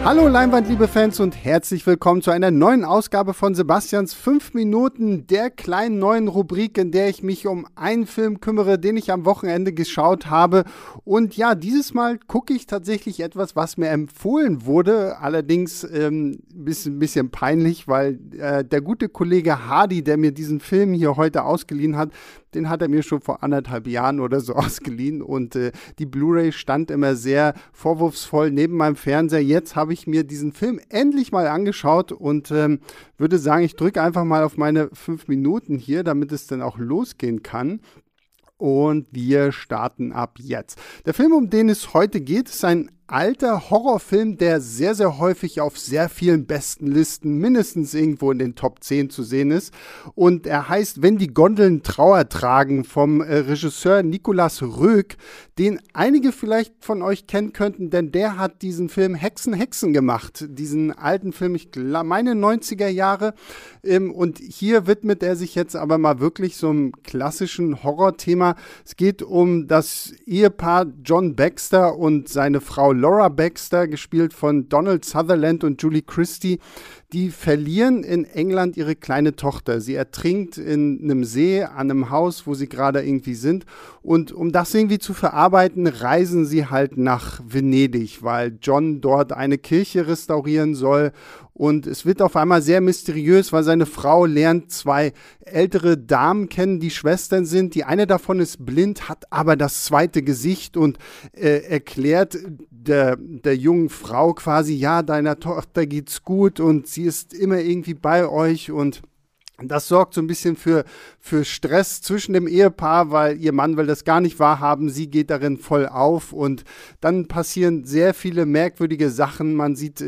Hallo Leinwand, liebe Fans und herzlich willkommen zu einer neuen Ausgabe von Sebastians 5 Minuten, der kleinen neuen Rubrik, in der ich mich um einen Film kümmere, den ich am Wochenende geschaut habe. Und ja, dieses Mal gucke ich tatsächlich etwas, was mir empfohlen wurde, allerdings ein bisschen peinlich, weil der gute Kollege Hardy, der mir diesen Film hier heute ausgeliehen hat, den hat er mir schon vor 1,5 Jahren oder so ausgeliehen und die Blu-ray stand immer sehr vorwurfsvoll neben meinem Fernseher. Jetzt habe ich mir diesen Film endlich mal angeschaut und würde sagen, ich drücke einfach mal auf meine 5 Minuten hier, damit es dann auch losgehen kann. Und wir starten ab jetzt. Der Film, um den es heute geht, ist ein alter Horrorfilm, der sehr, sehr häufig auf sehr vielen besten Listen mindestens irgendwo in den Top 10 zu sehen ist. Und er heißt Wenn die Gondeln Trauer tragen vom Regisseur Nicolas Roeg, den einige vielleicht von euch kennen könnten, denn der hat diesen Film Hexen, Hexen gemacht. Diesen alten Film, ich meine 90er Jahre. Und hier widmet er sich jetzt aber mal wirklich so einem klassischen Horrorthema. Es geht um das Ehepaar John Baxter und seine Frau Laura Baxter, gespielt von Donald Sutherland und Julie Christie, die verlieren in England ihre kleine Tochter. Sie ertrinkt in einem See an einem Haus, wo sie gerade irgendwie sind. Und um das irgendwie zu verarbeiten, reisen sie halt nach Venedig, weil John dort eine Kirche restaurieren soll. Und es wird auf einmal sehr mysteriös, weil seine Frau lernt 2 ältere Damen kennen, die Schwestern sind. Die eine davon ist blind, hat aber das zweite Gesicht und erklärt der jungen Frau quasi, ja, deiner Tochter geht's gut und sie ist immer irgendwie bei euch und das sorgt so ein bisschen für Stress zwischen dem Ehepaar, weil ihr Mann will das gar nicht wahrhaben, sie geht darin voll auf und dann passieren sehr viele merkwürdige Sachen. Man sieht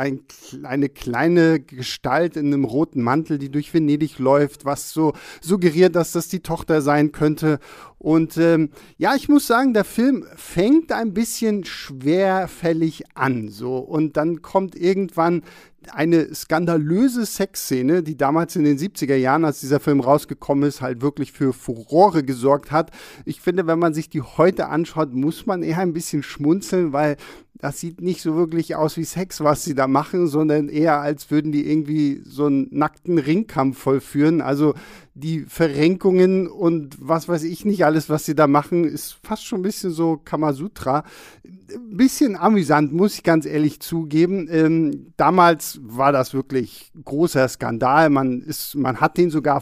eine kleine Gestalt in einem roten Mantel, die durch Venedig läuft, was so suggeriert, dass das die Tochter sein könnte. Und ja, ich muss sagen, der Film fängt ein bisschen schwerfällig an, so, und dann kommt irgendwann eine skandalöse Sexszene, die damals in den 70er Jahren, als dieser Film rausgekommen ist, halt wirklich für Furore gesorgt hat. Ich finde, wenn man sich die heute anschaut, muss man eher ein bisschen schmunzeln, weil das sieht nicht so wirklich aus wie Sex, was sie da machen, sondern eher, als würden die irgendwie so einen nackten Ringkampf vollführen. Also die Verrenkungen und was weiß ich nicht alles, was sie da machen, ist fast schon ein bisschen so Kamasutra. Ein bisschen amüsant, muss ich ganz ehrlich zugeben. Damals war das wirklich großer Skandal. Man hat den sogar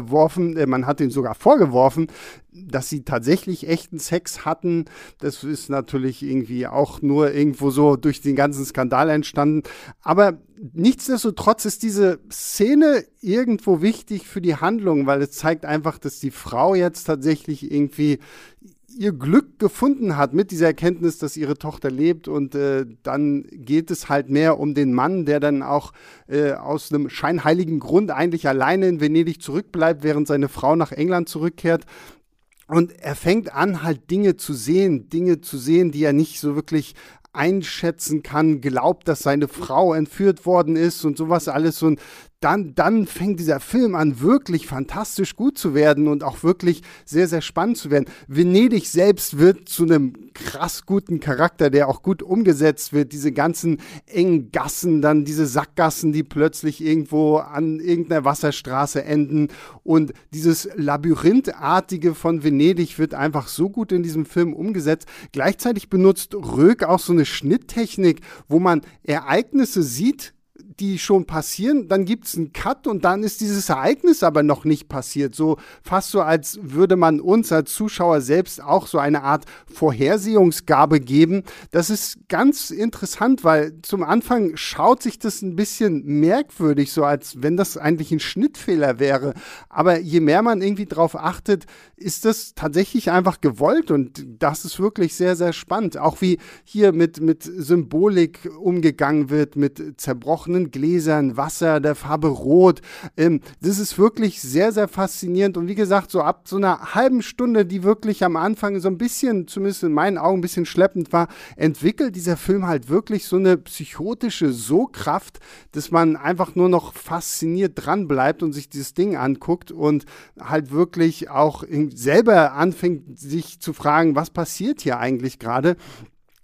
man hat den sogar vorgeworfen, dass sie tatsächlich echten Sex hatten. Das ist natürlich irgendwie auch nur irgendwo so durch den ganzen Skandal entstanden. Aber nichtsdestotrotz ist diese Szene irgendwo wichtig für die Handlung, weil es zeigt einfach, dass die Frau jetzt tatsächlich irgendwie ihr Glück gefunden hat mit dieser Erkenntnis, dass ihre Tochter lebt und dann geht es halt mehr um den Mann, der dann auch aus einem scheinheiligen Grund eigentlich alleine in Venedig zurückbleibt, während seine Frau nach England zurückkehrt. Und er fängt an, halt Dinge zu sehen, die er nicht so wirklich einschätzen kann, glaubt, dass seine Frau entführt worden ist und sowas alles. Und dann fängt dieser Film an, wirklich fantastisch gut zu werden und auch wirklich sehr, sehr spannend zu werden. Venedig selbst wird zu einem krass guten Charakter, der auch gut umgesetzt wird. Diese ganzen engen Gassen, dann diese Sackgassen, die plötzlich irgendwo an irgendeiner Wasserstraße enden. Und dieses Labyrinthartige von Venedig wird einfach so gut in diesem Film umgesetzt. Gleichzeitig benutzt Roeg auch so eine Schnitttechnik, wo man Ereignisse sieht, die schon passieren, dann gibt es einen Cut und dann ist dieses Ereignis aber noch nicht passiert. So fast so, als würde man uns als Zuschauer selbst auch so eine Art Vorhersehungsgabe geben. Das ist ganz interessant, weil zum Anfang schaut sich das ein bisschen merkwürdig, so als wenn das eigentlich ein Schnittfehler wäre. Aber je mehr man irgendwie drauf achtet, ist das tatsächlich einfach gewollt und das ist wirklich sehr, sehr spannend. Auch wie hier mit Symbolik umgegangen wird, mit zerbrochenen Gläsern, Wasser der Farbe Rot. Das ist wirklich sehr, sehr faszinierend. Und wie gesagt, so ab so einer halben Stunde, die wirklich am Anfang so ein bisschen, zumindest in meinen Augen, ein bisschen schleppend war, entwickelt dieser Film halt wirklich so eine psychotische Sogkraft, dass man einfach nur noch fasziniert dran bleibt und sich dieses Ding anguckt und halt wirklich auch selber anfängt, sich zu fragen, was passiert hier eigentlich gerade.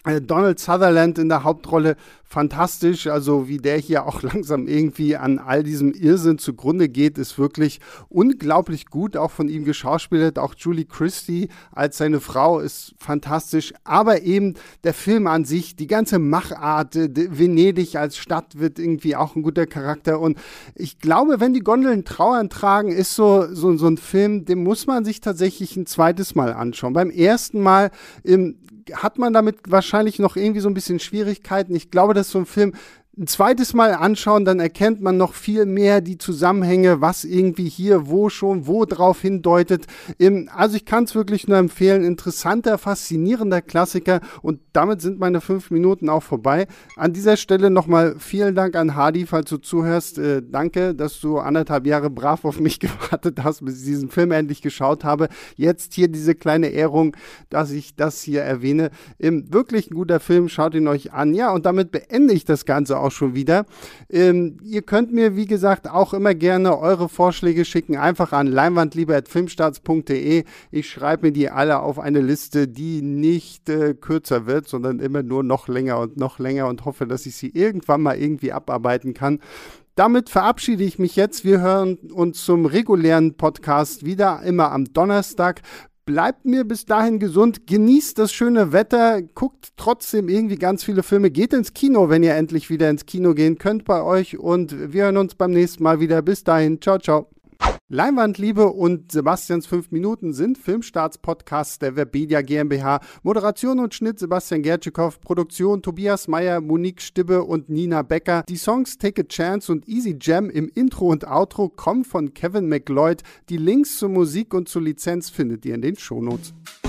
Donald Sutherland in der Hauptrolle, fantastisch, also wie der hier auch langsam irgendwie an all diesem Irrsinn zugrunde geht, ist wirklich unglaublich gut, auch von ihm geschauspielert, auch Julie Christie als seine Frau ist fantastisch, aber eben der Film an sich, die ganze Machart, Venedig als Stadt wird irgendwie auch ein guter Charakter und ich glaube, wenn die Gondeln Trauern tragen, ist so ein Film, den muss man sich tatsächlich ein zweites Mal anschauen. Beim ersten Mal hat man damit wahrscheinlich noch irgendwie so ein bisschen Schwierigkeiten. Ich glaube, dass so ein Film ein zweites Mal anschauen, dann erkennt man noch viel mehr die Zusammenhänge, was irgendwie hier, wo drauf hindeutet. Also ich kann es wirklich nur empfehlen. Interessanter, faszinierender Klassiker und damit sind meine 5 Minuten auch vorbei. An dieser Stelle nochmal vielen Dank an Hardy, falls du zuhörst. Danke, dass du 1,5 Jahre brav auf mich gewartet hast, bis ich diesen Film endlich geschaut habe. Jetzt hier diese kleine Ehrung, dass ich das hier erwähne. Wirklich ein guter Film, schaut ihn euch an. Ja, und damit beende ich das Ganze auch schon wieder. Ihr könnt mir, wie gesagt, auch immer gerne eure Vorschläge schicken, einfach an leinwandliebe@filmstarts.de. Ich schreibe mir die alle auf eine Liste, die nicht kürzer wird, sondern immer nur noch länger und hoffe, dass ich sie irgendwann mal irgendwie abarbeiten kann. Damit verabschiede ich mich jetzt. Wir hören uns zum regulären Podcast wieder, immer am Donnerstag. Bleibt mir bis dahin gesund, genießt das schöne Wetter, guckt trotzdem irgendwie ganz viele Filme, geht ins Kino, wenn ihr endlich wieder ins Kino gehen könnt bei euch und wir hören uns beim nächsten Mal wieder. Bis dahin, ciao, ciao. Leinwandliebe und Sebastians 5 Minuten sind Filmstarts-Podcasts der Webedia GmbH. Moderation und Schnitt Sebastian Gertschikow, Produktion Tobias Meyer, Monique Stibbe und Nina Becker. Die Songs Take a Chance und Easy Jam im Intro und Outro kommen von Kevin MacLeod. Die Links zur Musik und zur Lizenz findet ihr in den Shownotes.